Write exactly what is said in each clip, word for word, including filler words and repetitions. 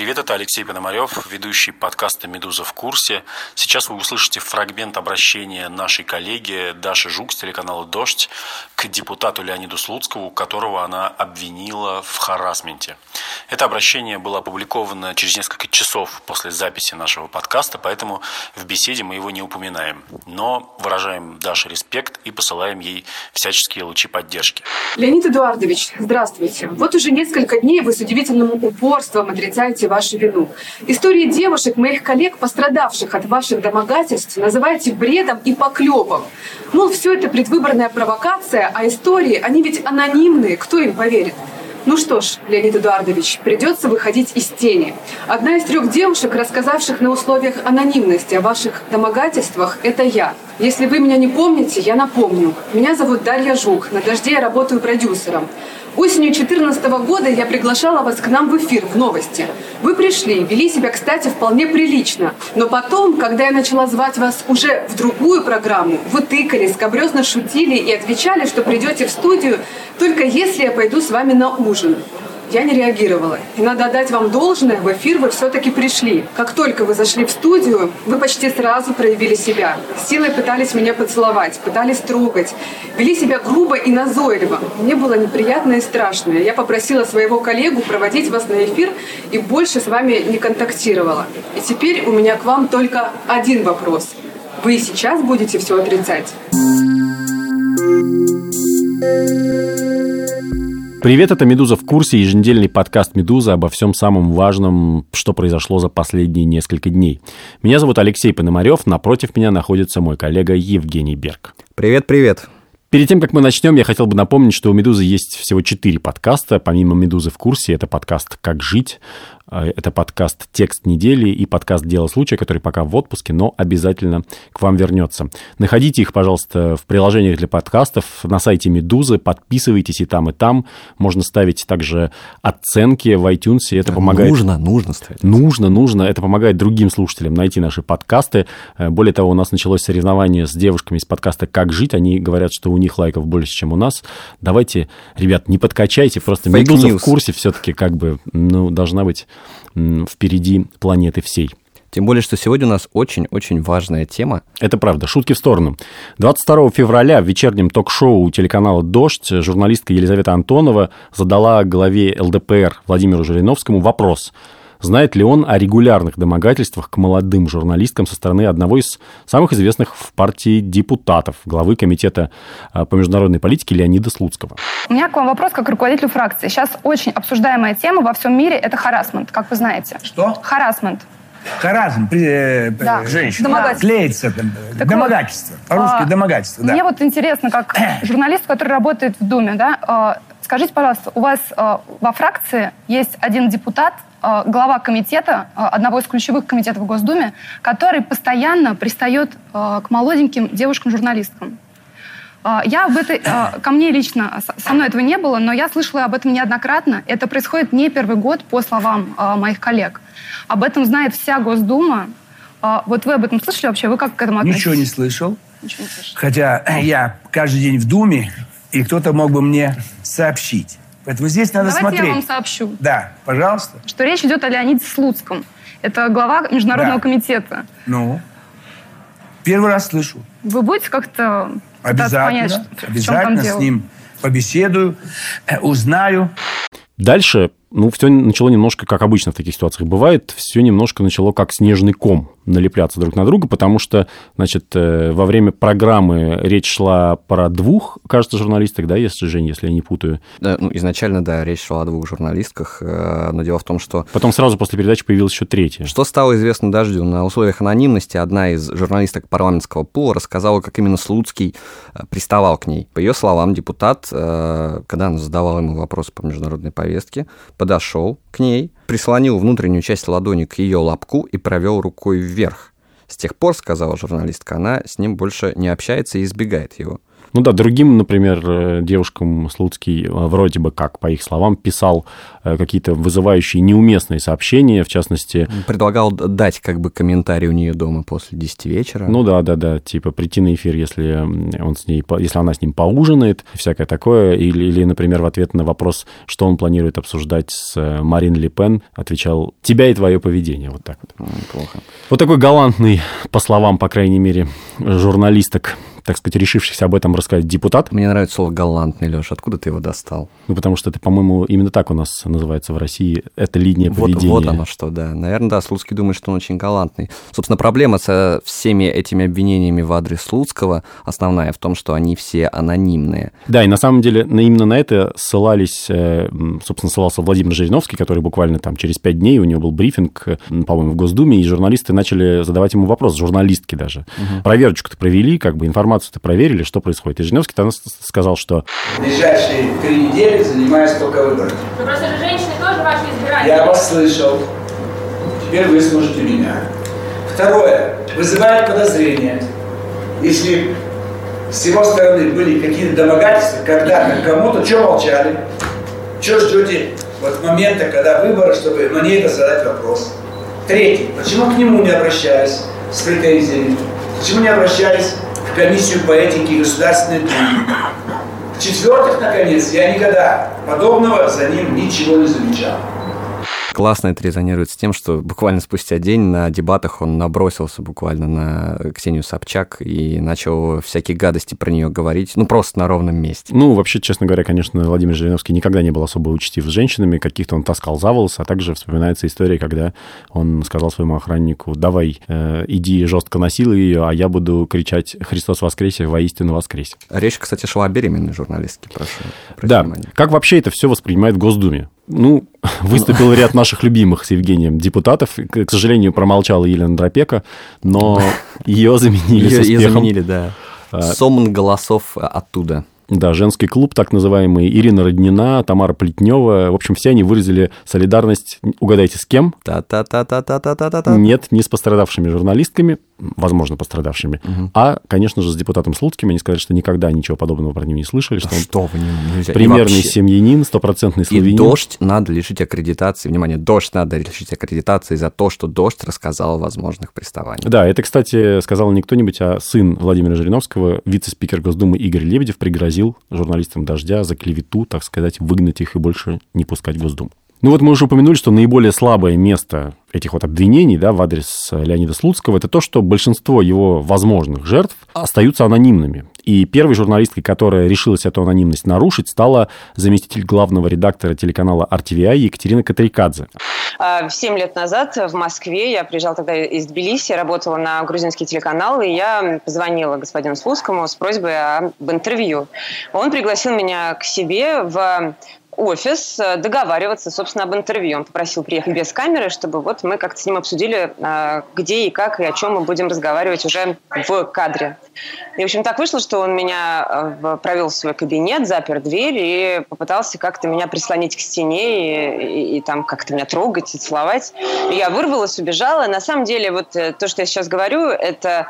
Привет, это Алексей Пономарев, ведущий подкаста «Медуза в курсе». Сейчас вы услышите фрагмент обращения нашей коллеги Даши Жук с телеканала «Дождь» к депутату Леониду Слуцкому, которого она обвинила в харассменте. Это обращение было опубликовано через несколько часов после записи нашего подкаста, поэтому в беседе мы его не упоминаем. Но выражаем Даше респект и посылаем ей всяческие лучи поддержки. Леонид Эдуардович, здравствуйте. Вот уже несколько дней вы с удивительным упорством отрицаете вашу вину. Истории девушек, моих коллег, пострадавших от ваших домогательств, называете бредом и поклепом. Мол, все это предвыборная провокация, а истории, они ведь анонимные, кто им поверит? Ну что ж, Леонид Эдуардович, придется выходить из тени. Одна из трех девушек, рассказавших на условиях анонимности о ваших домогательствах, это я. Если вы меня не помните, я напомню. Меня зовут Дарья Жук. На «Дожде» я работаю продюсером. Осенью две тысячи четырнадцатого года я приглашала вас к нам в эфир, в новости. Вы пришли, вели себя, кстати, вполне прилично. Но потом, когда я начала звать вас уже в другую программу, вы тыкались, скабрёзно шутили и отвечали, что придете в студию только если я пойду с вами на ужин. Я не реагировала. И надо отдать вам должное, в эфир вы все-таки пришли. Как только вы зашли в студию, вы почти сразу проявили себя. Силой пытались меня поцеловать, пытались трогать. Вели себя грубо и назойливо. Мне было неприятно и страшно. Я попросила своего коллегу проводить вас на эфир и больше с вами не контактировала. И теперь у меня к вам только один вопрос. Вы сейчас будете все отрицать? Привет, это «Медуза в курсе», еженедельный подкаст «Медузы» обо всем самом важном, что произошло за последние несколько дней. Меня зовут Алексей Пономарев, напротив меня находится мой коллега Евгений Берг. Привет-привет. Перед тем, как мы начнем, я хотел бы напомнить, что у «Медузы» есть всего четыре подкаста. Помимо «Медузы в курсе», это подкаст «Как жить», это подкаст «Текст недели» и подкаст «Дело случая», который пока в отпуске, но обязательно к вам вернется. Находите их, пожалуйста, в приложениях для подкастов, на сайте «Медузы», подписывайтесь и там, и там. Можно ставить также оценки в iTunes, это да, помогает... Нужно, нужно ставить. Нужно, нужно. Это помогает другим слушателям найти наши подкасты. Более того, у нас началось соревнование с девушками из подкаста «Как жить». Они говорят, что у них лайков больше, чем у нас. Давайте, ребят, не подкачайте, просто Fake «Медуза» news. В курсе все-таки как бы, ну, должна быть впереди планеты всей. Тем более, что сегодня у нас очень-очень важная тема. Это правда. Шутки в сторону. двадцать второго февраля в вечернем ток-шоу телеканала «Дождь» журналистка Елизавета Антонова задала главе эл дэ пэ эр Владимиру Жириновскому вопрос. Знает ли он о регулярных домогательствах к молодым журналисткам со стороны одного из самых известных в партии депутатов, главы комитета по международной политике Леонида Слуцкого? У меня к вам вопрос как к руководителю фракции. Сейчас очень обсуждаемая тема во всем мире – это харассмент, как вы знаете. Что? Харассмент. Харассмент, при, да. женщина. Домогательство. Клеится. Так домогательство. Вот, По-русски а, домогательство, да. Мне вот интересно, как журналист, который работает в Думе, да, а, скажите, пожалуйста, у вас а, во фракции есть один депутат, глава комитета, одного из ключевых комитетов в Госдуме, который постоянно пристает к молоденьким девушкам-журналисткам. Я об этой... Ко мне лично, со мной этого не было, но я слышала об этом неоднократно. Это происходит не первый год, по словам моих коллег. Об этом знает вся Госдума. Вот вы об этом слышали вообще? Вы как к этому относитесь? Ничего не слышал. Ничего не слышал. Хотя я каждый день в Думе, и кто-то мог бы мне сообщить. Поэтому здесь надо Давайте смотреть. Давайте я вам сообщу. Да, пожалуйста. Что речь идет о Леониде Слуцком. Это глава Международного да. комитета. Ну, первый раз слышу. Вы будете как-то пытаться понять, что, обязательно в чем там дело? С ним побеседую, узнаю. Дальше, ну, все начало немножко, как обычно в таких ситуациях бывает, все немножко начало как снежный ком налепляться друг на друга, потому что, значит, во время программы речь шла про двух, кажется, журналисток, да, если, Жень, если я не путаю? Да, ну, изначально, да, речь шла о двух журналистках, но дело в том, что... Потом сразу после передачи появилась еще третья. Что стало известно Дождю? На условиях анонимности одна из журналисток парламентского пула рассказала, как именно Слуцкий приставал к ней. По ее словам, депутат, когда она задавала ему вопросы по международной повестке, подошел к ней, прислонил внутреннюю часть ладони к ее лобку и провел рукой вверх. С тех пор, сказала журналистка, она с ним больше не общается и избегает его. Ну да, другим, например, девушкам Слуцкий вроде бы как, по их словам, писал какие-то вызывающие неуместные сообщения, в частности... Предлагал дать как бы комментарий у нее дома после десяти вечера. Ну да, да, да, типа прийти на эфир, если он с ней, если она с ним поужинает, всякое такое, или, или, например, в ответ на вопрос, что он планирует обсуждать с Марин Ле Пен, отвечал: тебя и твое поведение, вот так вот. Плохо. Вот такой галантный, по словам, по крайней мере, журналисток, так сказать, решившихся об этом рассказать депутат. Мне нравится слово «галантный», Леша. Откуда ты его достал? Ну, потому что это, по-моему, именно так у нас называется в России. Это линия вот, поведения. Вот оно что, да. Наверное, да, Слуцкий думает, что он очень галантный. Собственно, проблема со всеми этими обвинениями в адрес Слуцкого основная в том, что они все анонимные. Да, и на самом деле именно на это ссылались, собственно, ссылался Владимир Жириновский, который буквально там через пять дней, у него был брифинг, по-моему, в Госдуме, и журналисты начали задавать ему вопрос, журналистки даже. Угу. Проверочку-то провели, как бы информацию информацию-то проверили, что происходит. И Жириновский тогда сказал, что... В ближайшие три недели занимаюсь только выборами. Но просто же женщины тоже ваши избиратели. Я вас слышал. Теперь вы слушайте меня. Второе. Вызывает подозрение. Если с его стороны были какие-то домогательства, когда-то кому-то, что молчали? Что ждете вот момента, когда выборы, чтобы мне это задать вопрос? Третий. Почему к нему не обращались с претензиями? Почему не обращались в комиссию по этике Государственной Думы? В-четвертых, наконец, я никогда подобного за ним ничего не замечал. Классно это резонирует с тем, что буквально спустя день на дебатах он набросился буквально на Ксению Собчак и начал всякие гадости про нее говорить, ну, просто на ровном месте. Ну, вообще, честно говоря, конечно, Владимир Жириновский никогда не был особо учтив с женщинами, каких-то он таскал за волосы, а также вспоминается история, когда он сказал своему охраннику: давай, э, иди жестко насилуй ее, а я буду кричать «Христос воскресе, воистину воскресе». Речь, кстати, шла о беременной журналистке, прошу. Да, как вообще это все воспринимает в Госдуме? Ну, выступил ряд наших любимых с Евгением депутатов. К сожалению, промолчала Елена Дропека, но ее заменили с успехом. Ее заменили, да. Сомн голосов оттуда. Да, женский клуб, так называемый, Ирина Роднина, Тамара Плетнева. В общем, все они выразили солидарность, угадайте, с кем? Та-та-та-та-та-та-та-та. Нет, не с пострадавшими журналистками, возможно, пострадавшими, угу. а, конечно же, с депутатом Слуцким. Они сказали, что никогда ничего подобного про него не слышали, что, что он вы, нельзя. примерный семьянин, стопроцентный славянин. И Дождь надо лишить аккредитации. Внимание, Дождь надо лишить аккредитации за то, что Дождь рассказал о возможных приставаниях. Да, это, кстати, сказал не кто-нибудь, а сын Владимира Жириновского, вице-спикер Госдумы Игорь Лебедев, пригрозил журналистам «Дождя» за клевету, так сказать, выгнать их и больше не пускать в Госдуму. Ну вот мы уже упомянули, что наиболее слабое место этих вот обвинений, да, в адрес Леонида Слуцкого, это то, что большинство его возможных жертв остаются анонимными. И первой журналисткой, которая решилась эту анонимность нарушить, стала заместитель главного редактора телеканала ар ти ви ай Екатерина Катрикадзе. Семь лет назад в Москве, я приезжала тогда из Тбилиси, работала на грузинский телеканал, и я позвонила господину Слуцкому с просьбой об интервью. Он пригласил меня к себе в офис договариваться, собственно, об интервью. Он попросил приехать без камеры, чтобы вот мы как-то с ним обсудили, где и как, и о чем мы будем разговаривать уже в кадре. И, в общем, так вышло, что он меня провел в свой кабинет, запер дверь и попытался как-то меня прислонить к стене и, и, и там как-то меня трогать и целовать. И я вырвалась, убежала. На самом деле, вот то, что я сейчас говорю, это...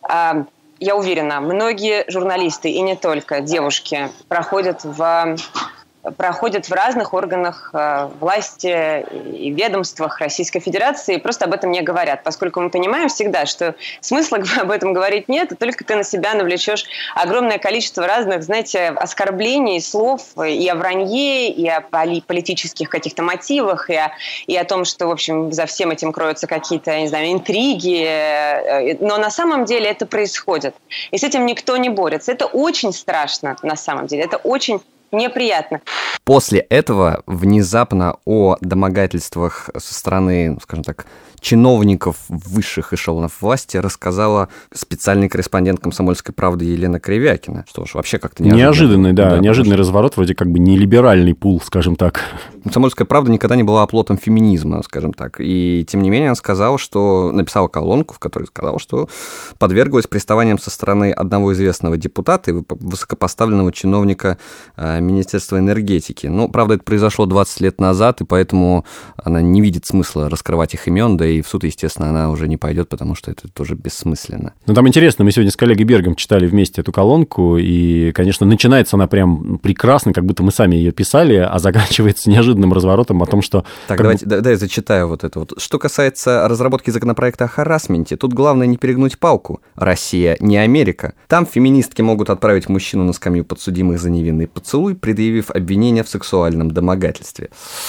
Я уверена, многие журналисты, и не только девушки, проходят в... проходят в разных органах э, власти и ведомствах Российской Федерации и просто об этом не говорят, поскольку мы понимаем всегда, что смысла об этом говорить нет, и только ты на себя навлечешь огромное количество разных, знаете, оскорблений, слов и о вранье, и о политических каких-то мотивах, и о, и о том, что, в общем, за всем этим кроются какие-то, я не знаю, интриги, но на самом деле это происходит, и с этим никто не борется. Это очень страшно на самом деле, это очень неприятно. После этого внезапно о домогательствах со стороны, скажем так, чиновников высших эшелонов власти рассказала специальный корреспондент «Комсомольской правды» Елена Кривякина. Что ж, вообще как-то неожиданно. Неожиданный, да, да неожиданный потому... разворот, вроде как бы не либеральный пул, скажем так. «Комсомольская правда» никогда не была оплотом феминизма, скажем так. И, тем не менее, она сказала, что... Написала колонку, в которой сказала, что подверглась приставаниям со стороны одного известного депутата и высокопоставленного чиновника Министерства энергетики. Ну, правда, это произошло двадцать лет назад, и поэтому она не видит смысла раскрывать их имен, да и в суд, естественно, она уже не пойдет, потому что это тоже бессмысленно. Ну, там интересно, мы сегодня с коллегой Бергом читали вместе эту колонку, и, конечно, начинается она прям прекрасно, как будто мы сами ее писали, а заканчивается неожиданным разворотом о том, что... Так, давайте, бы... да, да, я зачитаю вот это вот. Что касается разработки законопроекта о харассменте, тут главное не перегнуть палку. Россия не Америка. Там феминистки могут отправить мужчину на скамью подсудимых за невинный поцелуй, предъявив обвинение в сексуальном домогательстве.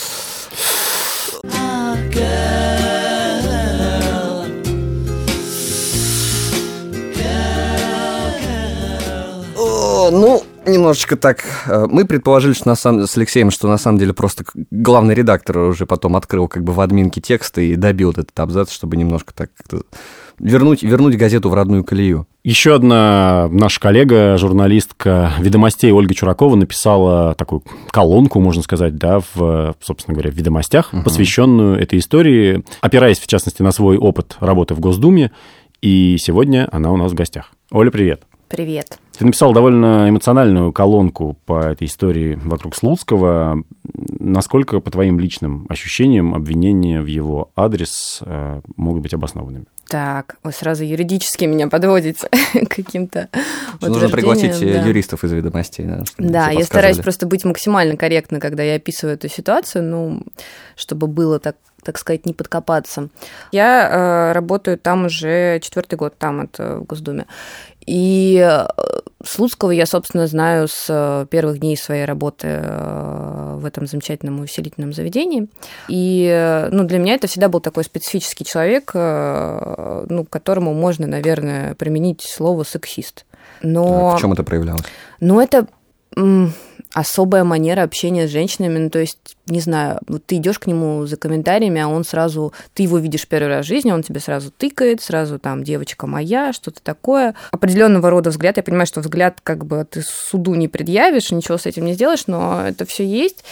О, ну... Немножечко так. Мы предположили, что на самом, с Алексеем, что на самом деле просто главный редактор уже потом открыл как бы в админке текст и добил этот абзац, чтобы немножко так как-то вернуть, вернуть газету в родную колею. Еще одна наша коллега, журналистка «Ведомостей» Ольга Чуракова написала такую колонку, можно сказать, да, в, собственно говоря, в «Ведомостях», uh-huh. посвященную этой истории, опираясь, в частности, на свой опыт работы в Госдуме. И сегодня она у нас в гостях. Оля, привет. Привет. Ты написал довольно эмоциональную колонку по этой истории вокруг Слуцкого. Насколько, по твоим личным ощущениям, обвинения в его адрес э, могут быть обоснованными? Так, вы сразу юридически меня подводите к каким-то Нужно пригласить да. юристов из «Ведомостей». Да, да я стараюсь просто быть максимально корректной, когда я описываю эту ситуацию, ну, чтобы было так, так сказать, не подкопаться. Я э, работаю там уже четвертый год, там это в Госдуме. И Слуцкого я, собственно, знаю с первых дней своей работы в этом замечательном увеселительном заведении. И ну, для меня это всегда был такой специфический человек, ну, к которому можно, наверное, применить слово «сексист». Но... В чем это проявлялось? Ну, это... особая манера общения с женщинами, ну, то есть, не знаю, вот ты идешь к нему за комментариями, а он сразу, ты его видишь первый раз в жизни, он тебе сразу тыкает, сразу там девочка моя, что-то такое. Определенного рода взгляд, я понимаю, что взгляд как бы ты суду не предъявишь, ничего с этим не сделаешь, но это все есть.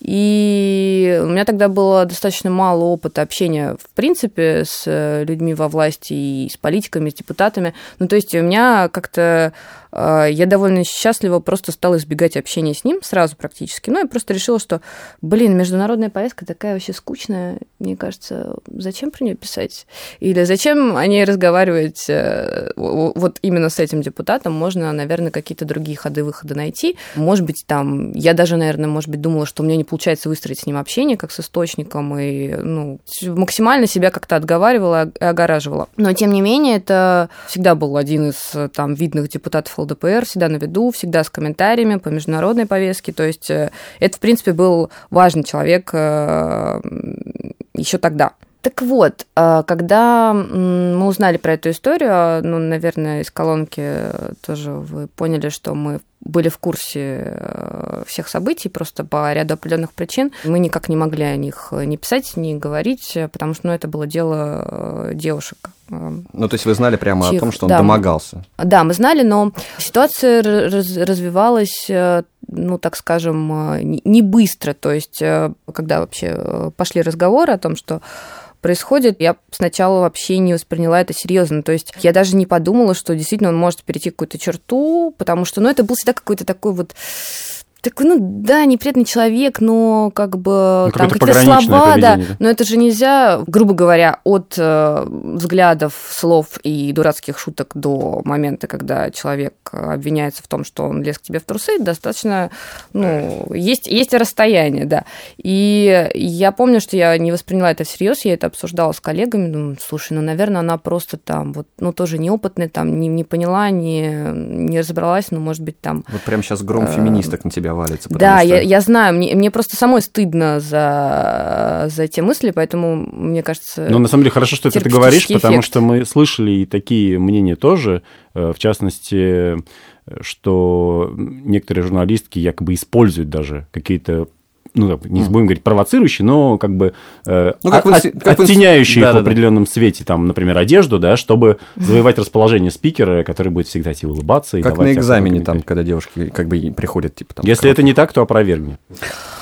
И у меня тогда было достаточно мало опыта общения, в принципе, с людьми во власти и с политиками, с депутатами. Ну, то есть у меня как-то я довольно счастлива просто стала избегать общения с ним сразу практически. Ну, я просто решила, что, блин, международная повестка такая вообще скучная. Мне кажется, зачем про нее писать? Или зачем о ней разговаривать вот именно с этим депутатом? Можно, наверное, какие-то другие ходы-выходы найти. Может быть, там... Я даже, наверное, может быть, думала, что у меня не получается выстроить с ним общение, как с источником, и, ну, максимально себя как-то отговаривала и огораживала. Но, тем не менее, это всегда был один из, там, видных депутатов эл дэ пэ эр, всегда на виду, всегда с комментариями по международной повестке. То есть это, в принципе, был важный человек еще тогда. Так вот, когда мы узнали про эту историю, ну, наверное, из колонки тоже вы поняли, что мы были в курсе всех событий, просто по ряду определенных причин. Мы никак не могли о них ни писать, ни говорить, потому что ну, это было дело девушек. Ну, то есть вы знали прямо чьих, о том, что он да, домогался? Да, мы знали, но ситуация раз, развивалась, ну, так скажем, не быстро. То есть, когда вообще пошли разговоры о том, что происходит, я сначала вообще не восприняла это серьезно. То есть я даже не подумала, что действительно он может перейти какую-то черту, потому что, ну, это был всегда какой-то такой вот... Такой, ну да, неприятный человек, но как бы ну, там какие-то слова, да, да, но это же нельзя, грубо говоря, от э, взглядов, слов и дурацких шуток до момента, когда человек обвиняется в том, что он лез к тебе в трусы, достаточно, ну, есть, есть расстояние, да. И я помню, что я не восприняла это всерьез, я это обсуждала с коллегами, думаю, слушай, ну, наверное, она просто там, вот, ну, тоже неопытная, там, не, не поняла, не, не разобралась, ну, может быть, там... Вот прямо сейчас гром э, феминисток на тебя валится. Да, что... я, я знаю, мне, мне просто самой стыдно за, за те мысли, поэтому, мне кажется... Ну, на самом деле, хорошо, что ты это говоришь, эффект. Потому что мы слышали и такие мнения тоже, в частности, что некоторые журналистки якобы используют даже какие-то, ну, не будем говорить провоцирующие, но как бы э, ну, как от, вы, как оттеняющие вы... да, в определенном да. свете, там, например, одежду, да, чтобы завоевать расположение спикера, который будет всегда тебе улыбаться. И как на экзамене, там, когда девушки как бы приходят, типа... Там, Если это не так, то опровергни.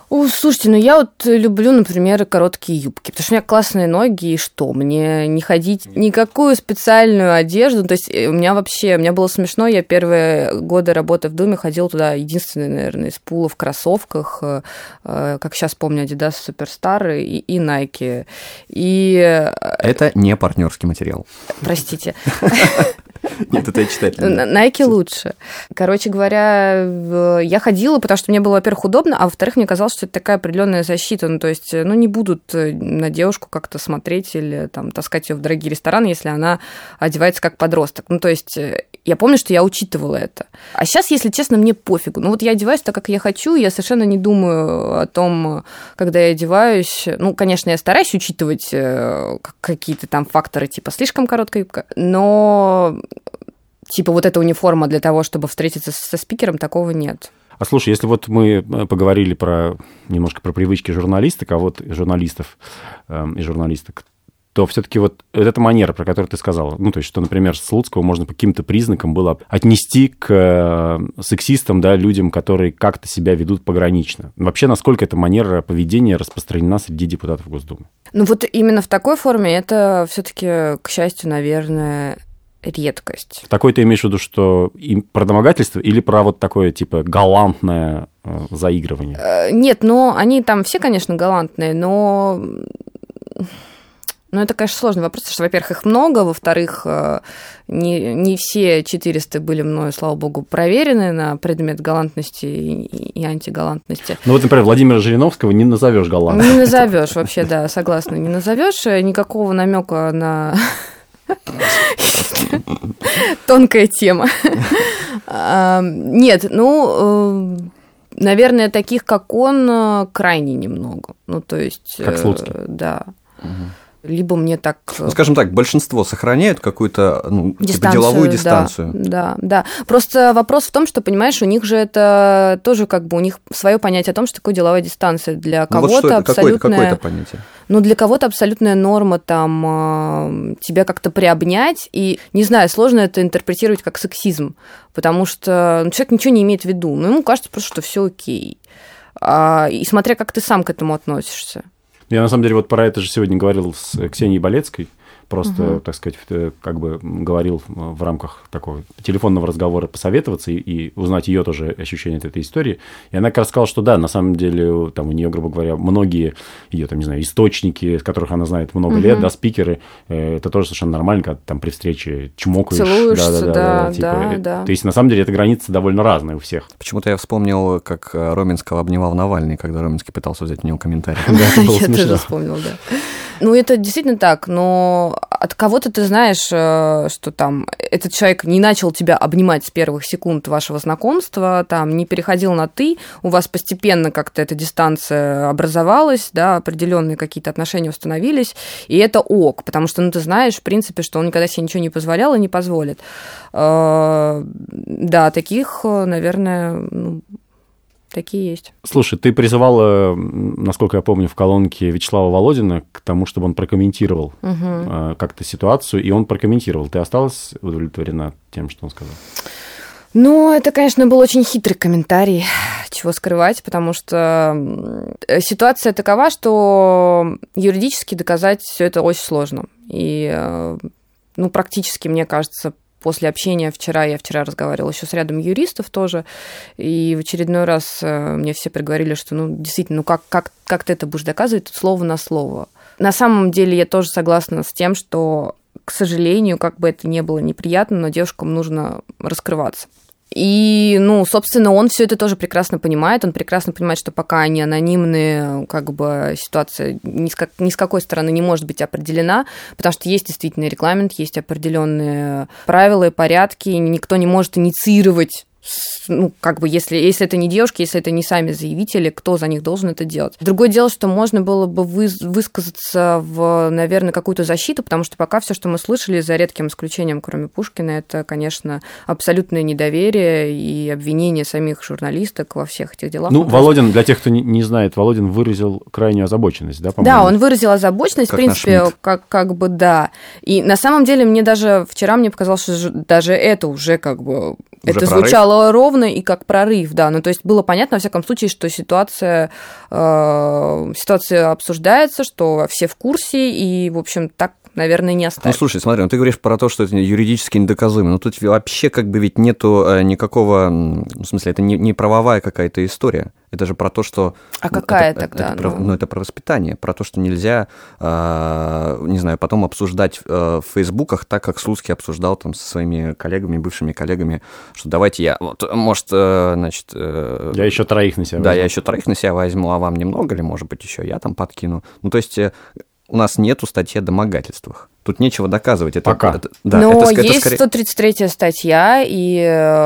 О, слушайте, ну я вот люблю, например, короткие юбки, потому что у меня классные ноги, и что, мне не ходить никакую специальную одежду, то есть у меня вообще, у меня было смешно, я первые годы работы в Думе ходила туда единственная, наверное, из пула в кроссовках, как сейчас помню, Adidas Superstar и, и Nike. И... Это не партнерский материал. Простите. Нет, это я читать. Nike лучше. Короче говоря, я ходила, потому что мне было, во-первых, удобно, а во-вторых, мне казалось, что это такая определенная защита. Ну, то есть, ну, не будут на девушку как-то смотреть или там таскать ее в дорогие рестораны, если она одевается как подросток. Ну, то есть, я помню, что я учитывала это. А сейчас, если честно, мне пофигу. Ну, вот я одеваюсь так, как я хочу, я совершенно не думаю о том, когда я одеваюсь. Ну, конечно, я стараюсь учитывать какие-то там факторы, типа слишком короткая юбка, но типа вот эта униформа для того, чтобы встретиться со спикером, такого нет. А слушай, если вот мы поговорили про немножко про привычки журналисток, а вот журналистов э, и журналисток, то все-таки вот эта манера, про которую ты сказала, ну, то есть, что, например, Слуцкого можно по каким-то признакам было отнести к сексистам, да, людям, которые как-то себя ведут погранично. Вообще, насколько эта манера поведения распространена среди депутатов Госдумы? Ну, вот именно в такой форме это все-таки, к счастью, наверное, редкость. Такой ты имеешь в виду, что и про домогательство или про вот такое, типа, галантное э, заигрывание? Нет, ну, они там все, конечно, галантные, но... Ну, это, конечно, сложный вопрос, потому что, во-первых, их много, во-вторых, не, не все четыреста были мною, слава богу, проверены на предмет галантности и, и антигалантности. Ну, вот, например, Владимира Жириновского не назовешь галантным. Не назовешь вообще, да, согласна, не назовешь. Никакого намека на... Тонкая тема. Нет, ну... Наверное, таких, как он, крайне немного. Ну, то есть... Как Слуцкий. Да. Либо мне так... Ну, скажем так, большинство сохраняют какую-то ну, типа деловую дистанцию. Да, да, да. Просто вопрос в том, что, понимаешь, у них же это тоже как бы у них свое понятие о том, что такое деловая дистанция. Для ну, кого-то вот что это? абсолютная... Какое-то, какое-то понятие? Ну, для кого-то абсолютная норма там тебя как-то приобнять, и, не знаю, сложно это интерпретировать как сексизм, потому что ну, человек ничего не имеет в виду, но ему кажется просто, что все окей. А, и смотря как ты сам к этому относишься. Я, на самом деле, вот про это же сегодня говорил с Ксенией Болецкой, просто, угу. так сказать, как бы говорил в рамках такого телефонного разговора посоветоваться и, и узнать ее тоже ощущение от этой истории. И она как раз сказала, что да, на самом деле, там у нее, грубо говоря, многие ее, там, не знаю, источники, с которых она знает много угу. лет, да, спикеры, это тоже совершенно нормально, когда там при встрече чмокаешь. Целуешься, да, да, да, да, да, типа, да, да. То есть, на самом деле, эта граница довольно разная у всех. Почему-то я вспомнил, как Роменского обнимал Навальный, когда Роменский пытался взять у него комментарий. Я тоже вспомнил, да. Ну, это действительно так, но от кого-то ты знаешь, что там этот человек не начал тебя обнимать с первых секунд вашего знакомства, там не переходил на «ты», у вас постепенно как-то эта дистанция образовалась, да, определенные какие-то отношения установились, и это ок, потому что, ну, ты знаешь, в принципе, что он никогда себе ничего не позволял и не позволит. Да, таких, наверное, ну, такие есть. Слушай, ты призывала, насколько я помню, в колонке Вячеслава Володина к тому, чтобы он прокомментировал угу. как-то ситуацию, и он прокомментировал. Ты осталась удовлетворена тем, что он сказал? Ну, это, конечно, был очень хитрый комментарий, чего скрывать, потому что ситуация такова, что юридически доказать все это очень сложно. И, ну, практически, мне кажется, после общения вчера, я вчера разговаривала еще с рядом юристов тоже, и в очередной раз мне все приговорили, что, ну, действительно, ну, как, как, как ты это будешь доказывать, тут слово на слово. На самом деле я тоже согласна с тем, что, к сожалению, как бы это ни было неприятно, но девушкам нужно раскрываться. И, ну, собственно, он все это тоже прекрасно понимает. Он прекрасно понимает, что пока они анонимные, как бы ситуация ни с, как, ни с какой стороны не может быть определена, потому что есть действительно регламент, есть определенные правила и порядки, и никто не может инициировать. Ну, как бы, если, если это не девушки, если это не сами заявители, кто за них должен это делать? Другое дело, что можно было бы вы, высказаться в, наверное, какую-то защиту, потому что пока все, что мы слышали, за редким исключением, кроме Пушкина, это, конечно, абсолютное недоверие и обвинение самих журналисток во всех этих делах. Ну, Володин, для тех, кто не, не знает, Володин выразил крайнюю озабоченность, да, по-моему? Да, он выразил озабоченность, как в принципе, как, как бы, да. И на самом деле мне даже вчера мне показалось, что даже это уже как бы Уже это прорыв? звучало ровно и как прорыв, да. Ну, то есть было понятно, во всяком случае, что ситуация, э, ситуация обсуждается, что все в курсе, и, в общем, так, наверное, не оставят. Ну, слушай, смотри, ну ты говоришь про то, что это юридически недоказуемо. Ну, тут вообще как бы ведь нету никакого... В смысле, это не, не правовая какая-то история. Это же про то, что... А какая это, тогда? Это, ну... ну, это про воспитание, про то, что нельзя, э, не знаю, потом обсуждать э, в фейсбуках так, как Слуцкий обсуждал там со своими коллегами, бывшими коллегами, что давайте я... Вот, может, э, значит... Э, я еще троих на себя Да, возьму. я еще троих на себя возьму, а вам немного ли, может быть, еще я там подкину. Ну, то есть... Э, у нас нету статьи о домогательствах. Тут нечего доказывать. Это, Пока. Это, да, Но это, есть это скорее... сто тридцать третья статья, и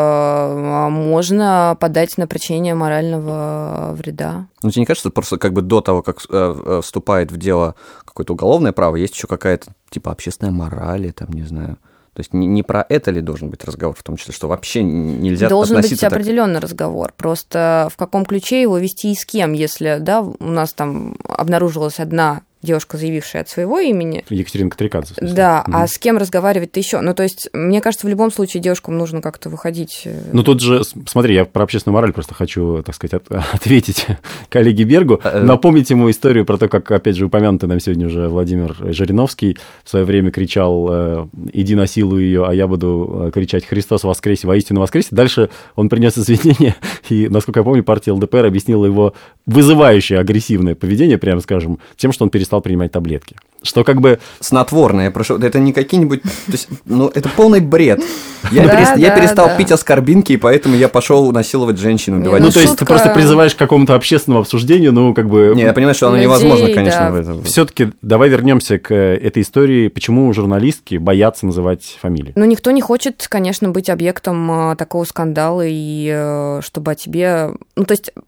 э, можно подать на причинение морального вреда. Ну, тебе не кажется, просто как бы до того, как э, вступает в дело какое-то уголовное право, есть еще какая-то, типа, общественная мораль, и, там, не знаю... То есть не, не про это ли должен быть разговор, в том числе, что вообще нельзя должен относиться быть так... определенный разговор. Просто в каком ключе его вести и с кем, если, да, у нас там обнаружилась одна девушка, заявившая от своего имени. Екатерина Катрикадзе. Да, mm-hmm. а с кем разговаривать-то еще? Ну, то есть, мне кажется, в любом случае девушкам нужно как-то выходить. Ну, тут же, смотри, я про общественную мораль просто хочу, так сказать, от, ответить коллеге Бергу. Напомнить ему историю про то, как, опять же, упомянутый нам сегодня уже Владимир Жириновский в свое время кричал «Иди насилуй ее, а я буду кричать «Христос воскресе, воистину воскресе». Дальше он принес извинения, и, насколько я помню, партия эл дэ пэ эр объяснила его вызывающее агрессивное поведение, прямо скажем, тем, что он перестал стал принимать таблетки. Что как бы... Снотворное, я прошу, это не какие-нибудь... То есть, ну, это полный бред. Я, да, перест... да, я перестал да. пить аскорбинки, и поэтому я пошел насиловать женщину, убивать. Ну, ну, то есть шутка... ты просто призываешь к какому-то общественному обсуждению, ну, как бы... Не, я понимаю, что оно людей, невозможно, конечно, да. в этом. Все-таки давай вернемся к этой истории, почему журналистки боятся называть фамилии. Ну, никто не хочет, конечно, быть объектом такого скандала, и чтобы о тебе... Ну, то есть...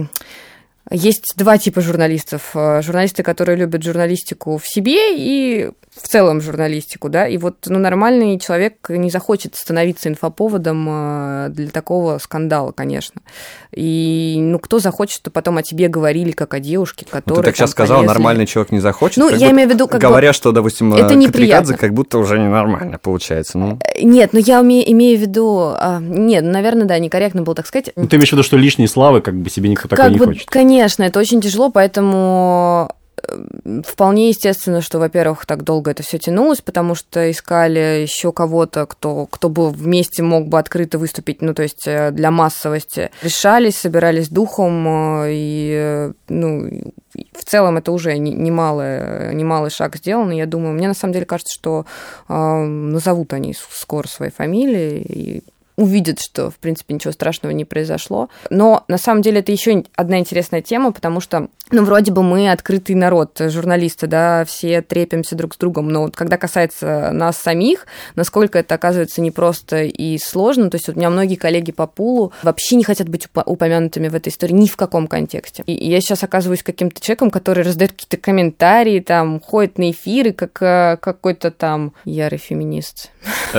Есть два типа журналистов. Журналисты, которые любят журналистику в себе и в целом журналистику, да, и вот ну, нормальный человек не захочет становиться инфоповодом для такого скандала, конечно. И ну, кто захочет, что потом о тебе говорили, как о девушке, которая... Ну, ты так сейчас сказал, полезли. Нормальный человек не захочет. Ну, я имею в виду, как говоря, бы, что, допустим, это Катрикадзе как будто уже ненормально получается. Ну. Нет, ну я имею, имею в виду... А, нет, наверное, да, некорректно было так сказать. Ну, ты имеешь в виду, что лишней славы как бы себе никто как такой не бы, хочет. Конечно, это очень тяжело, поэтому... Вполне естественно, что, во-первых, так долго это все тянулось, потому что искали еще кого-то, кто, кто бы вместе мог бы открыто выступить, ну, то есть для массовости. Решались, собирались духом, и, ну, в целом это уже немалый, немалый шаг сделан, и я думаю, мне на самом деле кажется, что э, назовут они скоро свои фамилии, и увидят, что, в принципе, ничего страшного не произошло. Но, на самом деле, это еще одна интересная тема, потому что, ну, вроде бы мы открытый народ, журналисты, да, все трепимся друг с другом, но вот когда касается нас самих, насколько это оказывается непросто и сложно, то есть вот у меня многие коллеги по пулу вообще не хотят быть упомянутыми в этой истории ни в каком контексте. И я сейчас оказываюсь каким-то человеком, который раздает какие-то комментарии, там, ходит на эфиры, как какой-то там ярый феминист.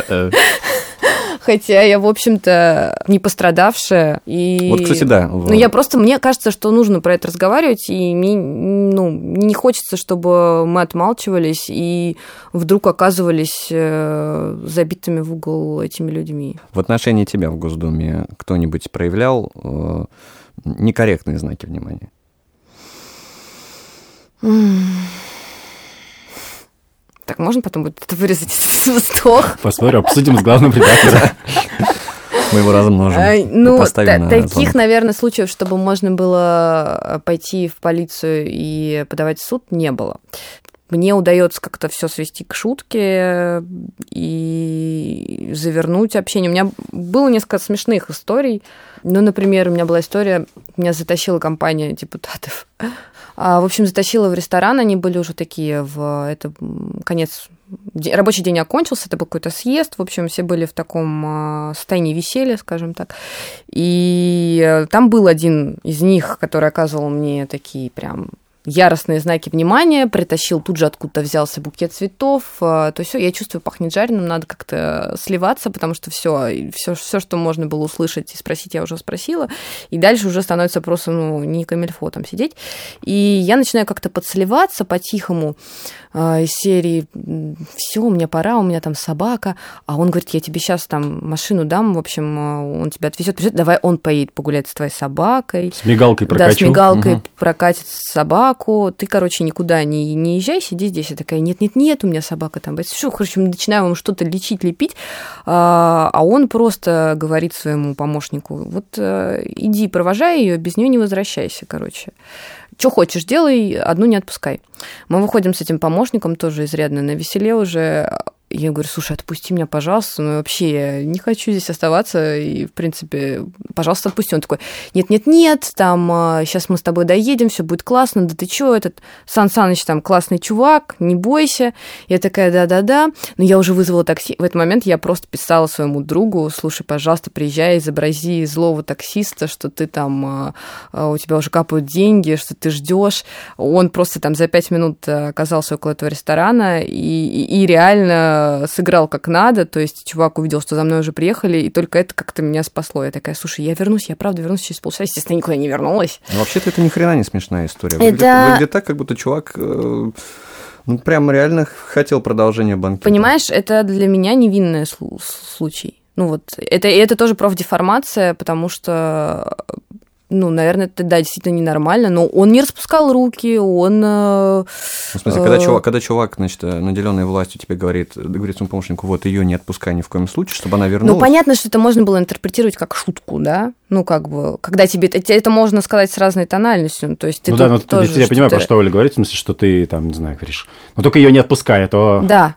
Хотя я, в общем-то, не пострадавшая. И... Вот, кстати, да. Ну, я просто... Мне кажется, что нужно про это разговаривать, и мне ну, не хочется, чтобы мы отмалчивались и вдруг оказывались забитыми в угол этими людьми. В отношении тебя в Госдуме кто-нибудь проявлял э, некорректные знаки внимания? Так, можно потом будет это вырезать из стох? Посмотрим, обсудим с главным редактором. Мы его размножим. А, ну, поставим та- на таких, звонок. наверное, случаев, чтобы можно было пойти в полицию и подавать в суд, не было. Мне удается как-то все свести к шутке и завернуть общение. У меня было несколько смешных историй. Ну, например, у меня была история, меня затащила компания депутатов. В общем, затащила в ресторан, они были уже такие в... Это конец... Рабочий день окончился, это был какой-то съезд, в общем, все были в таком состоянии веселья, скажем так. И там был один из них, который оказывал мне такие прям яростные знаки внимания, притащил, тут же откуда-то взялся букет цветов, то есть я чувствую, пахнет жареным, надо как-то сливаться, потому что все, все, все, что можно было услышать и спросить, я уже спросила, и дальше уже становится просто, ну, не камильфо там сидеть, и я начинаю как-то подсливаться по-тихому, из серии «Все, мне пора, у меня там собака», а он говорит: я тебе сейчас там машину дам, в общем, он тебя отвезет, давай он поедет погулять с твоей собакой. С мигалкой прокачу. Да, с мигалкой угу. прокатит собаку. Ты, короче, никуда не, не езжай, сиди здесь. Я такая: нет-нет-нет, у меня собака там. Что, короче, начинаю ему что-то лечить, лепить, а он просто говорит своему помощнику: вот иди, провожай ее, без нее не возвращайся, короче. Что хочешь, делай, одну не отпускай. Мы выходим с этим помощником, тоже изрядно навеселе уже. Я говорю: слушай, отпусти меня, пожалуйста, ну вообще я не хочу здесь оставаться, и, в принципе, пожалуйста, отпусти. Он такой: нет-нет-нет, там, сейчас мы с тобой доедем, все будет классно, да ты чё, этот Сан Саныч там классный чувак, не бойся. Я такая: да-да-да, но я уже вызвала такси. В этот момент я просто писала своему другу: слушай, пожалуйста, приезжай, изобрази злого таксиста, что ты там, у тебя уже капают деньги, что ты ждешь. Он просто там за пять минут оказался около этого ресторана, и, и, и реально сыграл как надо, то есть чувак увидел, что за мной уже приехали, и только это как-то меня спасло. Я такая: слушай, я вернусь, я правда вернусь через полчаса. Естественно, никуда не вернулась. Но вообще-то это ни хрена не смешная история. Выглядит, это... выглядит так, как будто чувак э, ну, прям реально хотел продолжения банкета. Понимаешь, это для меня невинный случай. Ну вот, это, это тоже профдеформация, потому что... Ну, наверное, это, да, действительно ненормально, но он не распускал руки, он... В смысле, когда чувак, когда чувак, значит, наделенный властью тебе говорит, говорит своему помощнику: вот ее не отпускай ни в коем случае, чтобы она вернулась. Ну, понятно, что это можно было интерпретировать как шутку, да? Ну, как бы, когда тебе... Это, это можно сказать с разной тональностью, ну, то есть ты... Ну да, но тоже я понимаю, про что Оля говорит, в смысле, что ты, там, не знаю, говоришь, но только ее не отпускай, а то... Да.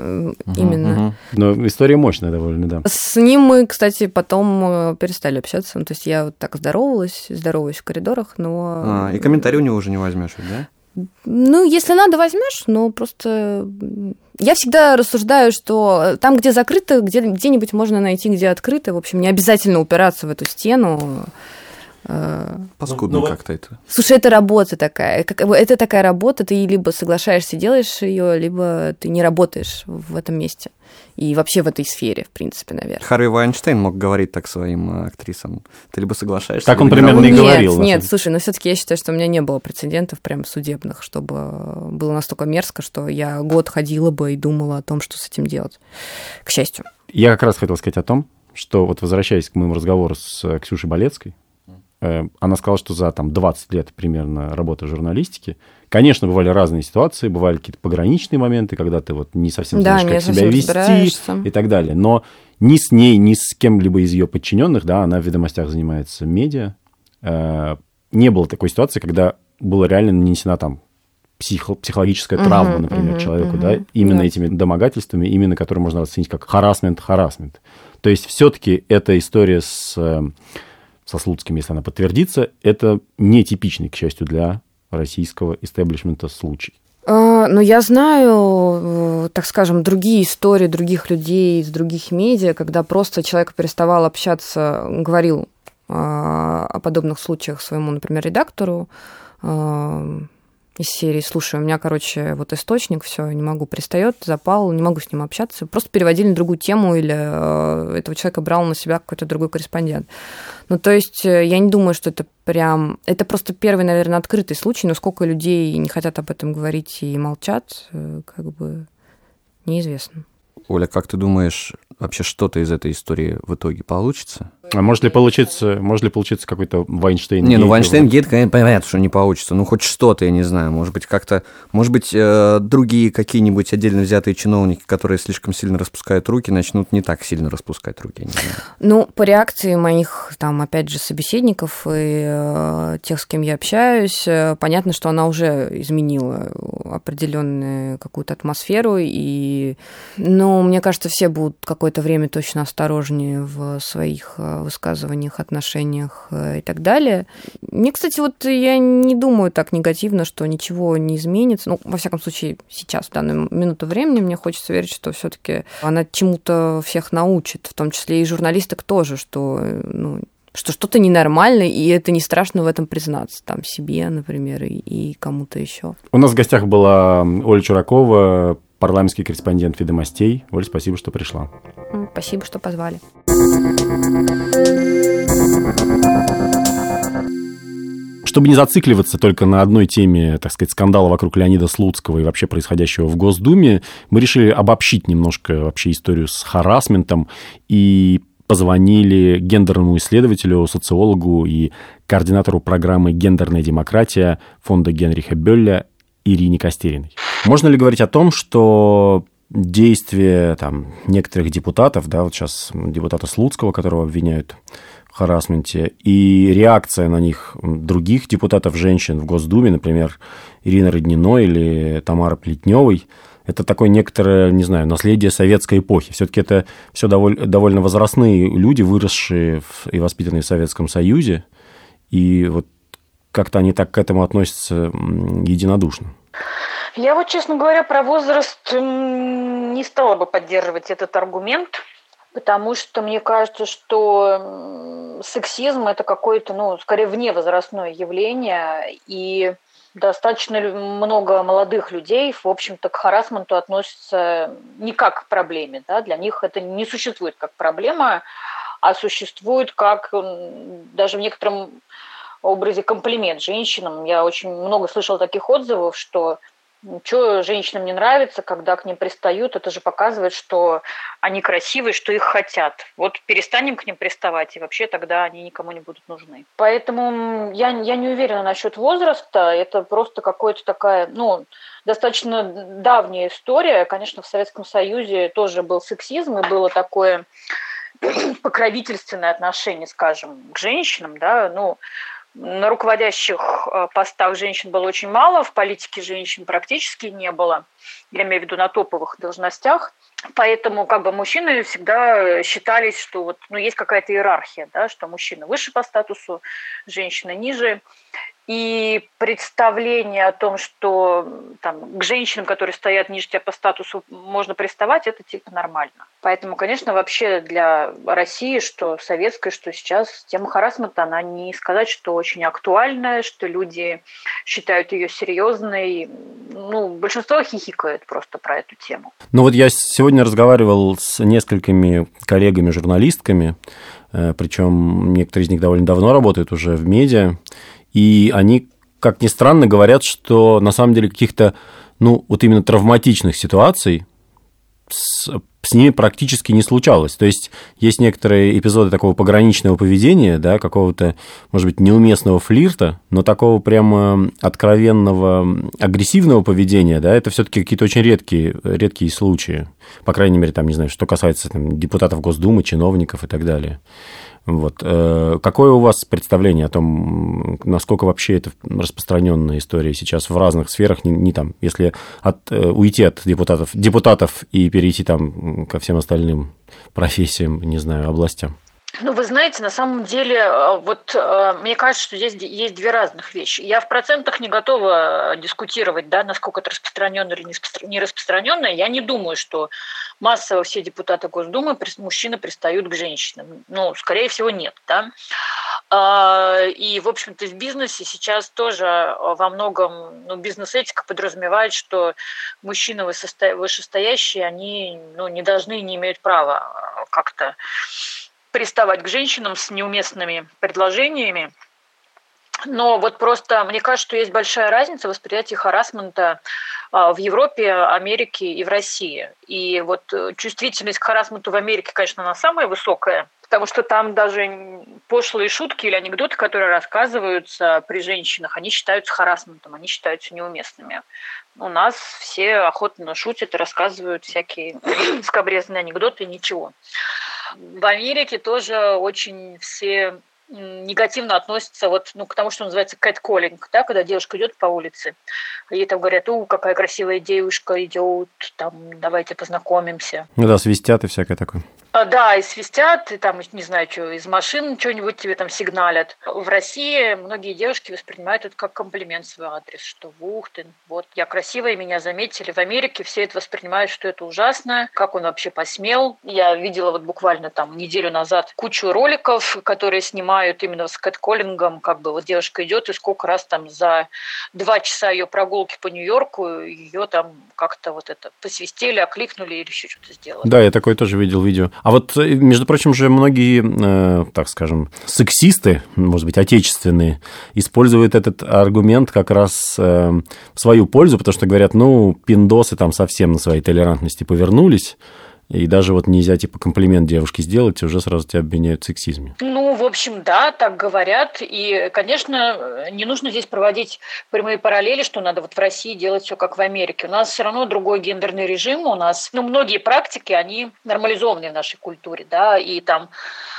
Именно. Угу. Но история мощная довольно, да. С ним мы, кстати, потом перестали общаться. Ну, то есть я вот так здоровалась, здороваюсь в коридорах, но... А, и комментарий у него уже не возьмешь, да? Ну, если надо, возьмешь, но просто... Я всегда рассуждаю, что там, где закрыто, где, где-нибудь можно найти, где открыто. В общем, не обязательно упираться в эту стену. Паскудно ну, как-то это. Слушай, это работа такая. Это такая работа, ты либо соглашаешься, делаешь ее, либо ты не работаешь в этом месте. И вообще в этой сфере, в принципе, наверное. Харви Вайнштейн мог говорить так своим актрисам. Ты либо соглашаешься... Так он примерно и говорил. Нет, нет, слушай, но все-таки я считаю, что у меня не было прецедентов прям судебных, чтобы было настолько мерзко, что я год ходила бы и думала о том, что с этим делать. К счастью. Я как раз хотел сказать о том, что вот возвращаясь к моему разговору с Ксюшей Болецкой, она сказала, что за там, двадцать лет примерно работы в журналистике, конечно, бывали разные ситуации, бывали какие-то пограничные моменты, когда ты вот не совсем знаешь, да, как себя вести и так далее. Но ни с ней, ни с кем-либо из ее подчиненных, да, она в «Ведомостях» занимается медиа, э, не было такой ситуации, когда была реально нанесена там психо- психологическая травма, uh-huh, например, uh-huh, человеку, uh-huh. да, именно yeah. этими домогательствами, именно которые можно расценить как харассмент-харассмент. То есть все-таки эта история с... со Слуцким, если она подтвердится, это нетипичный, к счастью, для российского истеблишмента случай. Ну, я знаю, так скажем, другие истории других людей из других медиа, когда просто человек переставал общаться, говорил о подобных случаях своему, например, редактору из серии: слушай, у меня, короче, вот источник, все, не могу, пристает, запал, не могу с ним общаться. Просто переводили на другую тему, или этого человека брал на себя какой-то другой корреспондент. Ну, то есть я не думаю, что это прям... Это просто первый, наверное, открытый случай, но сколько людей не хотят об этом говорить и молчат, как бы неизвестно. Оля, как ты думаешь, вообще что-то из этой истории в итоге получится? А может ли получиться, может ли получиться какой-то Вайнштейн? Не, ну Вайнштейн-гейт, конечно, понятно, что не получится. Ну, хоть что-то, я не знаю. Может быть, как-то... Может быть, э, другие какие-нибудь отдельно взятые чиновники, которые слишком сильно распускают руки, начнут не так сильно распускать руки, я не знаю. Ну, по реакции моих, там, опять же, собеседников и э, тех, с кем я общаюсь, э, понятно, что она уже изменила определенную какую-то атмосферу, и... Ну, мне кажется, все будут какое-то время точно осторожнее в своих высказываниях, отношениях и так далее. Мне, кстати, вот я не думаю так негативно, что ничего не изменится. Ну, во всяком случае, сейчас, в данную минуту времени, мне хочется верить, что все-таки она чему-то всех научит, в том числе и журналисток тоже, что, ну, что что-то ненормально, и это не страшно в этом признаться, там, себе, например, и, и кому-то еще. У нас в гостях была Оля Чуракова, парламентский корреспондент «Ведомостей». Оль, спасибо, что пришла. Спасибо, что позвали. Что чтобы не зацикливаться только на одной теме, так сказать, скандала вокруг Леонида Слуцкого и вообще происходящего в Госдуме, мы решили обобщить немножко вообще историю с харассментом и позвонили гендерному исследователю, социологу и координатору программы «Гендерная демократия» фонда Генриха Бёлля Ирине Костериной. Можно ли говорить о том, что действия там, некоторых депутатов, да, вот сейчас депутата Слуцкого, которого обвиняют в харассменте, и реакция на них других депутатов-женщин в Госдуме, например, Ирины Родниной или Тамары Плетневой, это такое некоторое, не знаю, наследие советской эпохи. Все-таки это все довольно, довольно возрастные люди, выросшие в, и воспитанные в Советском Союзе, и вот как-то они так к этому относятся единодушно. Я вот, честно говоря, про возраст не стала бы поддерживать этот аргумент, потому что мне кажется, что сексизм – это какое-то, ну, скорее, вневозрастное явление, и достаточно много молодых людей, в общем-то, к харассменту относятся не как к проблеме, да, для них это не существует как проблема, а существует как даже в некотором образе комплимент женщинам. Я очень много слышала таких отзывов, что что женщинам не нравится, когда к ним пристают, это же показывает, что они красивые, что их хотят. Вот перестанем к ним приставать, и вообще тогда они никому не будут нужны. Поэтому я, я не уверена насчет возраста, это просто какая-то такая, ну, достаточно давняя история. Конечно, в Советском Союзе тоже был сексизм, и было такое покровительственное отношение, скажем, к женщинам, да, ну, на руководящих постах женщин было очень мало, в политике женщин практически не было, я имею в виду на топовых должностях, поэтому как бы мужчины всегда считались, что вот, ну, есть какая-то иерархия, да, что мужчина выше по статусу, женщина ниже. И представление о том, что там, к женщинам, которые стоят ниже тебя по статусу, можно приставать, это типа нормально. Поэтому, конечно, вообще для России, что советской, что сейчас, тема харассмента, она не сказать, что очень актуальная, что люди считают ее серьезной. Ну, большинство хихикает просто про эту тему. Ну вот я сегодня разговаривал с несколькими коллегами-журналистками, причем некоторые из них довольно давно работают уже в медиа, и они, как ни странно, говорят, что на самом деле каких-то, ну, вот именно травматичных ситуаций с, с ними практически не случалось. То есть есть некоторые эпизоды такого пограничного поведения, да, какого-то, может быть, неуместного флирта, но такого прямо откровенного агрессивного поведения, да, это все-таки какие-то очень редкие, редкие случаи. По крайней мере, там, не знаю, что касается там, депутатов Госдумы, чиновников и так далее. Вот. Какое у вас представление о том, насколько вообще это распространенная история сейчас в разных сферах, не, не там, если от, уйти от депутатов, депутатов и перейти там ко всем остальным профессиям, не знаю, областям? Ну, вы знаете, на самом деле, вот мне кажется, что здесь есть две разных вещи. Я в процентах не готова дискутировать, да, насколько это распространенно или не распространенно. Я не думаю, что массово все депутаты Госдумы, мужчины пристают к женщинам. Ну, скорее всего, нет, да. И, в общем-то, в бизнесе сейчас тоже во многом, ну, бизнес-этика подразумевает, что мужчины вышестоящие, они, ну, не должны, не имеют права как-то приставать к женщинам с неуместными предложениями. Но вот просто мне кажется, что есть большая разница в восприятии харассмента в Европе, Америке и в России. И вот чувствительность к харассменту в Америке, конечно, она самая высокая, потому что там даже пошлые шутки или анекдоты, которые рассказываются при женщинах, они считаются харассментом, они считаются неуместными. У нас все охотно шутят и рассказывают всякие скабрезные анекдоты, ничего. В Америке тоже очень все негативно относятся вот, ну, к тому, что называется catcalling, да, когда девушка идет по улице, ей там говорят: у, какая красивая девушка идет, там, давайте познакомимся. Ну да, свистят и всякое такое. Да, и свистят, и там, не знаю, что, из машин что-нибудь тебе там сигналят. В России многие девушки воспринимают это как комплимент в свой адрес, что ух ты, вот я красивая, меня заметили. В Америке все это воспринимают, что это ужасно, как он вообще посмел. Я видела вот буквально там неделю назад кучу роликов, которые снимают именно с кэтколлингом, как бы вот девушка идет, и сколько раз там за два часа ее прогулки по Нью-Йорку ее там как-то вот это посвистели, окликнули или еще что-то сделали. Да, я такое тоже видел видео. А вот, между прочим, же многие, э, так скажем, сексисты, может быть, отечественные, используют этот аргумент как раз э, в свою пользу, потому что говорят, ну, пиндосы там совсем на своей толерантности повернулись, и даже вот нельзя, типа, комплимент девушке сделать, уже сразу тебя обвиняют в сексизме. Ну, в общем, да, так говорят. И, конечно, не нужно здесь проводить прямые параллели, что надо вот в России делать все как в Америке. У нас все равно другой гендерный режим. У нас, ну, многие практики, они нормализованы в нашей культуре, да, и там,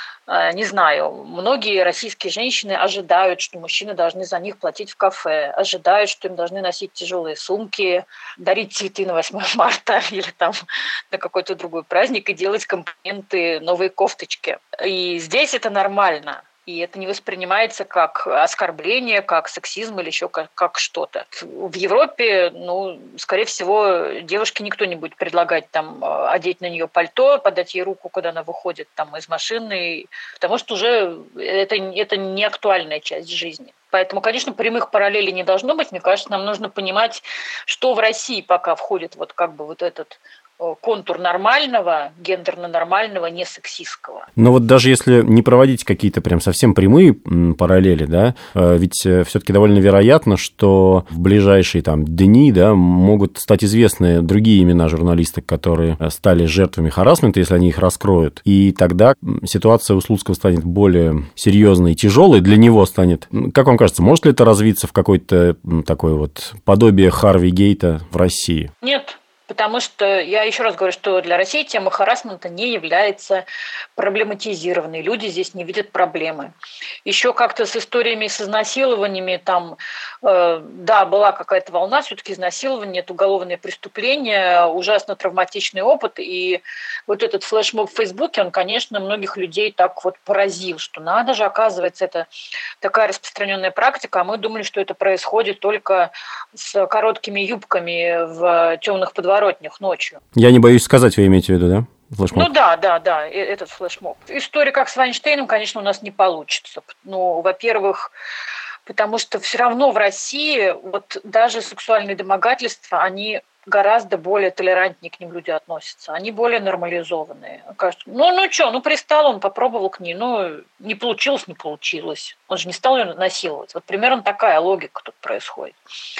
не знаю, многие российские женщины ожидают, что мужчины должны за них платить в кафе, ожидают, что им должны носить тяжелые сумки, дарить цветы на восьмое марта или там на какой-то другой праздник и делать комплименты, новые кофточки. И здесь это нормально. И это не воспринимается как оскорбление, как сексизм или еще как, как что-то. В Европе, ну, скорее всего, девушке никто не будет предлагать там одеть на нее пальто, подать ей руку, когда она выходит там из машины, потому что уже это, это не актуальная часть жизни. Поэтому, конечно, прямых параллелей не должно быть. Мне кажется, нам нужно понимать, что в России пока входит вот как бы вот этот контур нормального, гендерно-нормального, не сексистского. Но вот даже если не проводить какие-то прям совсем прямые параллели, да, ведь все-таки довольно вероятно, что в ближайшие там дни, да, могут стать известны другие имена журналисток, которые стали жертвами харассмента, если они их раскроют. И тогда ситуация у Слуцкого станет более серьезной и тяжелой, для него станет. Как вам кажется, может ли это развиться в какое-то такое вот подобие Харви Гейта в России? Нет. Потому что, я еще раз говорю, что для России тема харассмента не является проблематизированной. Люди здесь не видят проблемы. Еще как-то с историями с изнасилованиями, там, э, да, была какая-то волна, все-таки изнасилование – это уголовное преступление, ужасно травматичный опыт. И вот этот флешмоб в Фейсбуке, он, конечно, многих людей так вот поразил, что надо же, оказывается, это такая распространенная практика, а мы думали, что это происходит только с короткими юбками в темных подворотнях ночью. Я не боюсь сказать, вы имеете в виду, да? Флешмоб. Ну да, да, да, этот флешмоб. История как с Вайнштейном, конечно, у нас не получится. Ну, во-первых, потому что все равно в России вот даже сексуальные домогательства, они гораздо более толерантнее к ним люди относятся. Они более нормализованные. Кажется, ну, ну что, ну пристал он, попробовал к ней, ну не получилось, не получилось. Он же не стал ее насиловать. Вот примерно такая логика тут происходит.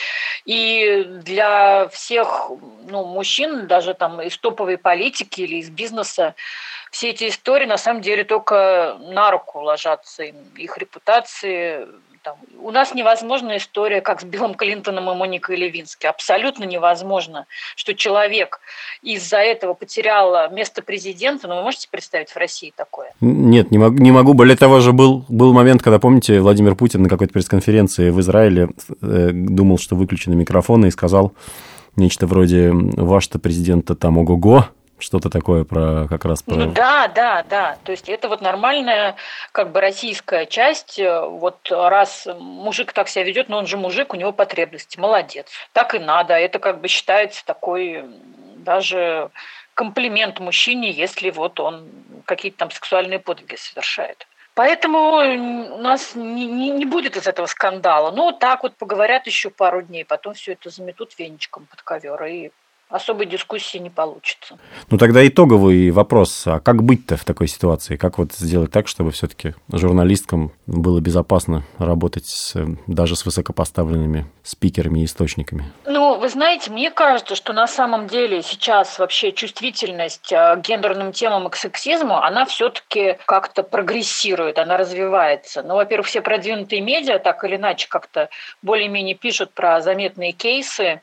И для всех, ну, мужчин, даже там из топовой политики или из бизнеса, все эти истории на самом деле только на руку ложатся им, их репутации. Там. У нас невозможна история, как с Биллом Клинтоном и Моникой Левински. Абсолютно невозможно, что человек из-за этого потерял место президента. Но вы можете представить в России такое? Нет, не могу. Не могу. Более того, же был, был момент, когда, помните, Владимир Путин на какой-то пресс-конференции в Израиле э, думал, что выключены микрофоны, и сказал нечто вроде «Ваш-то президент-то там ого-го». Что-то такое про как раз про... Ну, да, да, да. То есть это вот нормальная как бы российская часть. Вот раз мужик так себя ведет, но он же мужик, у него потребности. Молодец. Так и надо. Это как бы считается такой даже комплимент мужчине, если вот он какие-то там сексуальные подвиги совершает. Поэтому у нас не, не, не будет из этого скандала. Ну, так вот поговорят еще пару дней, потом все это заметут веничком под ковер, и особой дискуссии не получится. Ну, тогда итоговый вопрос. А как быть-то в такой ситуации? Как вот сделать так, чтобы все-таки журналисткам было безопасно работать с, даже с высокопоставленными спикерами и источниками? Ну, вы знаете, мне кажется, что на самом деле сейчас вообще чувствительность к гендерным темам и к сексизму, она все-таки как-то прогрессирует, она развивается. Ну, во-первых, все продвинутые медиа так или иначе как-то более-менее пишут про заметные кейсы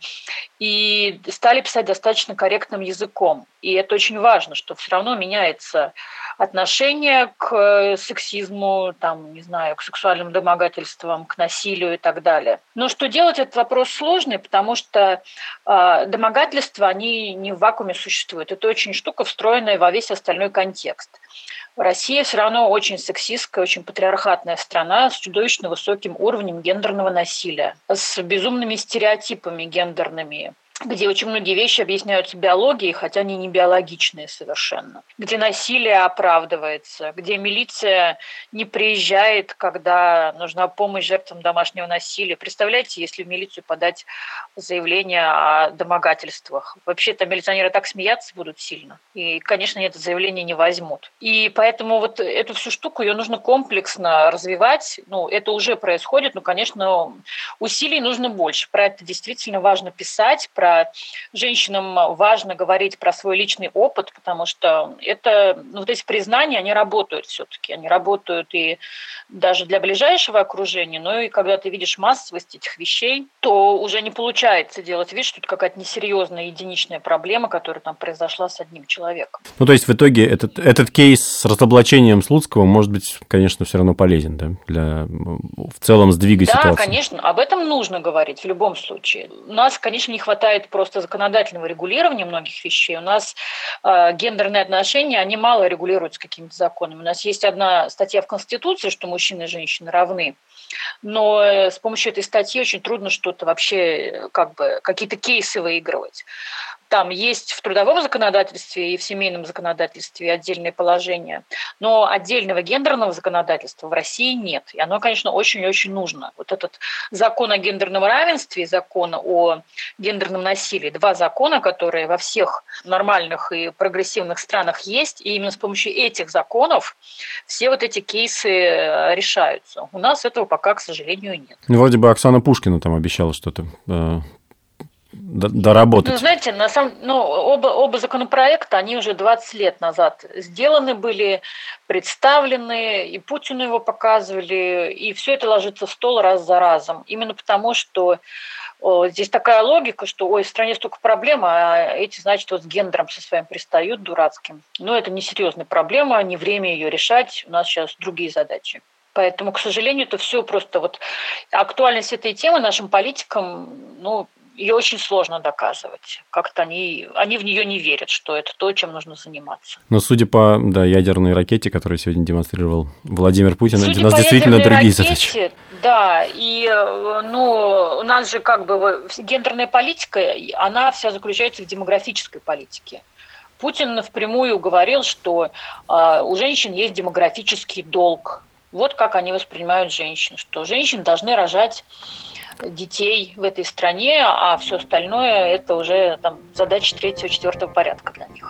и стали писать достаточно корректным языком. И это очень важно, что все равно меняется отношение к сексизму, там, не знаю, к сексуальным домогательствам, к насилию и так далее. Но что делать, этот вопрос сложный, потому что э, домогательства, они не в вакууме существуют. Это очень штука, встроенная во весь остальной контекст. Россия все равно очень сексистская, очень патриархатная страна с чудовищно высоким уровнем гендерного насилия, с безумными стереотипами гендерными. где очень многие вещи объясняются биологией, хотя они не биологичные совершенно, где насилие оправдывается, где милиция не приезжает, когда нужна помощь жертвам домашнего насилия. Представляете, если в милицию подать заявление о домогательствах? Вообще-то милиционеры так смеяться будут сильно, и, конечно, это заявление не возьмут. И поэтому вот эту всю штуку, ее нужно комплексно развивать. Ну, это уже происходит, но, конечно, усилий нужно больше. Про это действительно важно писать, про женщинам важно говорить про свой личный опыт, потому что это, ну, вот эти признания, они работают все-таки. Они работают и даже для ближайшего окружения, но и когда ты видишь массовость этих вещей, то уже не получается делать вид, что это какая-то несерьезная единичная проблема, которая там произошла с одним человеком. Ну, то есть в итоге этот, этот кейс с разоблачением Слуцкого может быть, конечно, все равно полезен, да, для в целом сдвига да, ситуации. Да, конечно, об этом нужно говорить в любом случае. У нас, конечно, не хватает просто законодательного регулирования многих вещей. У нас э, гендерные отношения, они мало регулируются какими-то законами. У нас есть одна статья в Конституции, что мужчины и женщины равны, но э, с помощью этой статьи очень трудно что-то вообще, как бы, какие-то кейсы выигрывать. Там есть в трудовом законодательстве и в семейном законодательстве отдельные положения, но отдельного гендерного законодательства в России нет. И оно, конечно, очень-очень нужно. Вот этот закон о гендерном равенстве и закон о гендерном насилии, два закона, которые во всех нормальных и прогрессивных странах есть, и именно с помощью этих законов все вот эти кейсы решаются. У нас этого пока, к сожалению, нет. Ну, вроде бы Оксана Пушкина там обещала что-то э, доработать. Ну, знаете, на самом, ну, оба, оба законопроекта, они уже двадцать лет назад сделаны были, представлены, и Путину его показывали, и все это ложится в стол раз за разом. Именно потому, что о, здесь такая логика, что ой, в стране столько проблем, а эти, значит, вот с гендером со своим пристают дурацким. Но это не серьезная проблема, не время ее решать, у нас сейчас другие задачи. Поэтому, к сожалению, это все просто вот актуальность этой темы нашим политикам, ну, ее очень сложно доказывать. Как-то они, они в нее не верят, что это то, чем нужно заниматься. Но судя по да, ядерной ракете, которую сегодня демонстрировал Владимир Путин, судя у нас действительно другие ракете, задачи. Да, и ну, у нас же как бы гендерная политика, она вся заключается в демографической политике. Путин впрямую говорил, что э, у женщин есть демографический долг. Вот как они воспринимают женщин, что женщины должны рожать детей в этой стране, а все остальное – это уже там, задачи третьего-четвертого порядка для них.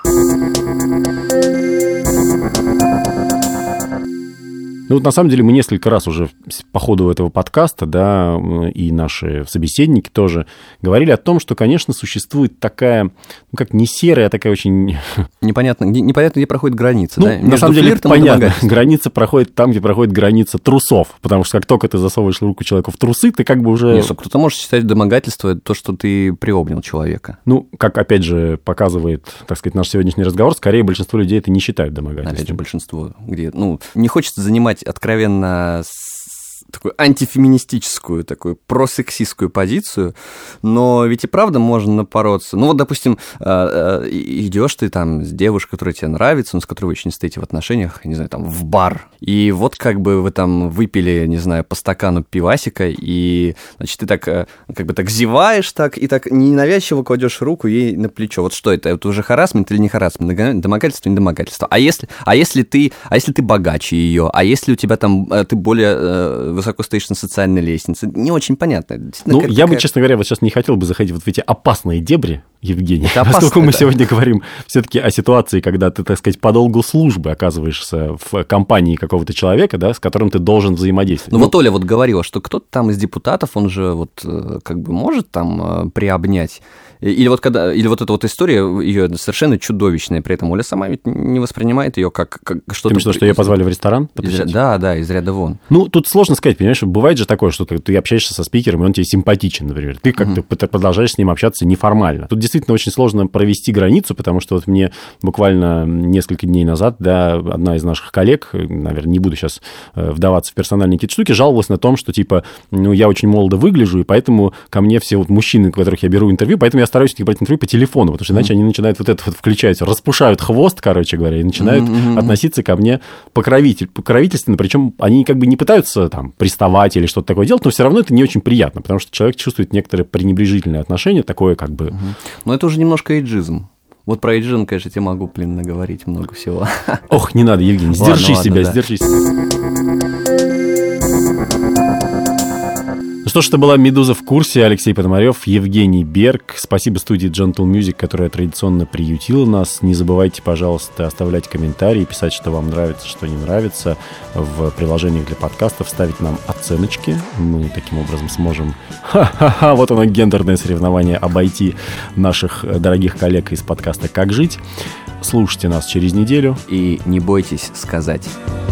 Ну вот на самом деле мы несколько раз уже по ходу этого подкаста, да, и наши собеседники тоже говорили о том, что, конечно, существует такая, ну как не серая, а такая очень... Непонятно, непонятно, где проходит граница, ну, да? На самом деле понятно, граница проходит там, где проходит граница трусов, потому что как только ты засовываешь руку человеку в трусы, ты как бы уже... Нет, кто-то может считать домогательство это то, что ты приобнял человека. Ну, как опять же показывает, так сказать, наш сегодняшний разговор, скорее большинство людей это не считают домогательством. Опять же, большинство. Где, ну, не хочется занимать откровенно такую антифеминистическую, такую просексистскую позицию, но ведь и правда можно напороться. Ну вот, допустим, идешь ты там с девушкой, которая тебе нравится, но с которой вы еще не стоите в отношениях, не знаю, там, в бар, и вот как бы вы там выпили, не знаю, по стакану пивасика, и, значит, ты так, как бы так зеваешь так, и так ненавязчиво кладешь руку ей на плечо. Вот что это? Это уже харассмент или не харассмент? Домогательство, не домогательство? А если, а если ты, а если ты богаче ее? А если у тебя там, ты более высоко стоишь на социальной лестнице? Не очень понятно. Ну, я такая... бы, честно говоря, вот сейчас не хотел бы заходить вот в эти опасные дебри, Евгений, это поскольку опасно, мы да. сегодня говорим все-таки о ситуации, когда ты, так сказать, по долгу службы оказываешься в компании какого-то человека, да, с которым ты должен взаимодействовать. Ну, ну вот Оля вот говорила, что кто-то там из депутатов, он же вот как бы может там приобнять. Или вот, когда, или вот эта вот история, ее совершенно чудовищная, при этом Оля сама ведь не воспринимает ее как, как что-то... Ты имеешь в виду, что ее позвали в ресторан? Из, да, да, из ряда вон. Ну, тут сложно сказать, понимаешь, бывает же такое, что ты общаешься со спикером, и он тебе симпатичен, например. Ты как-то uh-huh. продолжаешь с ним общаться неформально. Тут действительно очень сложно провести границу, потому что вот мне буквально несколько дней назад, да, одна из наших коллег, наверное, не буду сейчас вдаваться в персональные какие-то штуки, жаловалась на том, что, типа, ну, я очень молодо выгляжу, и поэтому ко мне все вот мужчины, у которых я беру интервью, поэтому я я стараюсь у них брать интервью по телефону, потому что иначе mm-hmm. они начинают вот это вот включать, распушают хвост, короче говоря, и начинают mm-hmm. относиться ко мне покровитель, покровительственно, причем они как бы не пытаются там приставать или что-то такое делать, но все равно это не очень приятно, потому что человек чувствует некоторое пренебрежительное отношение, такое как бы... Mm-hmm. Но это уже немножко эйджизм. Вот про эйджизм, конечно, я могу, блин, наговорить много всего. Ох, не надо, Евгений, сдержи ладно, себя, ладно, да. сдержи себя. Ну что ж, это была «Медуза в курсе». Алексей Пономарев, Евгений Берг. Спасибо студии Gentle Music, которая традиционно приютила нас. Не забывайте, пожалуйста, оставлять комментарии, писать, что вам нравится, что не нравится. В приложениях для подкастов ставить нам оценочки. Мы таким образом сможем... Ха-ха-ха, вот оно, гендерное соревнование, обойти наших дорогих коллег из подкаста «Как жить». Слушайте нас через неделю. И не бойтесь сказать...